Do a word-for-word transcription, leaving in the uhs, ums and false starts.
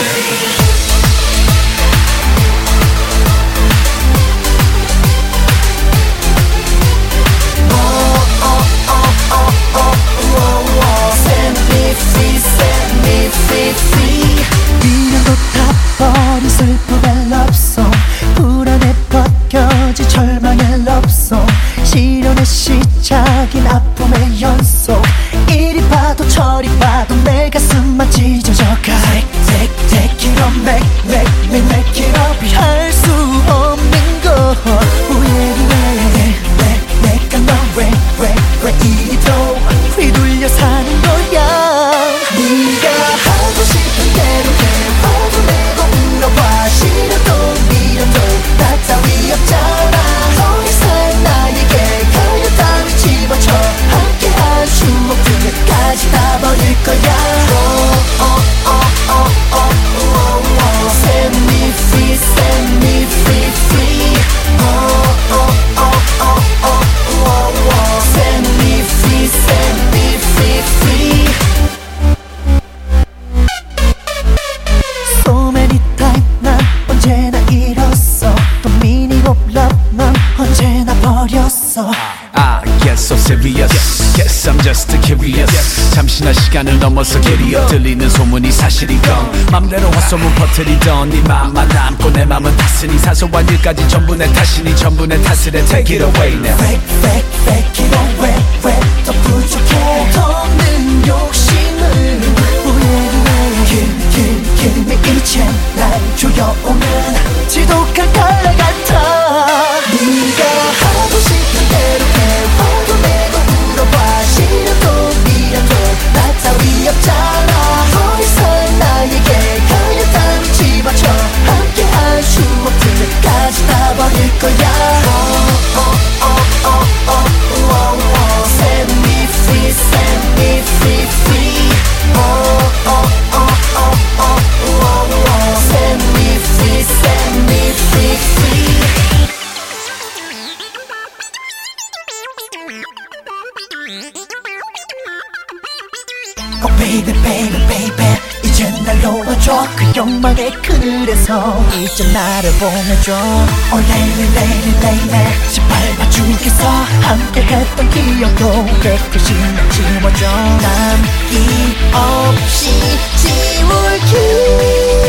미련도 타버린 슬픔의 럽송, 불안에 벗겨진 절망의 럽송, 시련의 시작인 아픔의 연속. 이리 봐도 저리 봐도 내 가슴만 찢어져가. Take, take, take it on, make, make, make, make it up. 할 수 없는 것 후회해. 왜, 내가 널 왜, 왜, 왜 이리도 휘둘려 사는 거야. 네가 하고 싶은 대로 해. 화도 내고 울어봐. 시련도 미련도 나 따위 없잖아. 더 이상 나에게 가요 따위 집어쳐. 함께한 추억들까지 다 버릴 거야. Oh, oh, oh, oh, oh, oh, oh. Set me free, set me free, free. Oh, oh, oh, oh, oh, oh, oh. Set me free, set me free, free. So many times 난 언제나 잃었어. 또 meaning of love 난 언제나 버렸어. I get so serious. Guess I'm just curious. 잠시나 시간을 넘어서 게리어 들리는 소문이 사실이건 맘대로 헛소문 퍼뜨리던 네 맘만 남고 내 맘은 탔으니 사소한 일까지 전부 내 탓이니 전부 내 탓을 해. Take it away now. Fake, fake, fake it away. 왜 더 부족해. 더는 욕심을 후회해. Kill, kill, kill me 이제 날 조여오는 지독한 칼날 같아. 네가 하고 싶은 대로 해. 화도 내고 울어봐. 시련도 미련도 나 따위 없잖아. 더 이상 나에게 가요 따위 집어쳐. 함께한 추억들까지 다 버릴 거야. Oh, oh, oh, oh, oh, oh, oh. Set me free, set me free, free. Oh, oh, oh, oh, oh, oh, oh. Set me free, set me free, free. Oh baby baby baby 이제 날 놓아줘. 그 욕망의 그늘에서 이제 나를 보내줘. Oh lady lady lady 짓밟아주겠어. 함께 했던 기억도 깨끗이 지워줘. 남기 없이 지울게.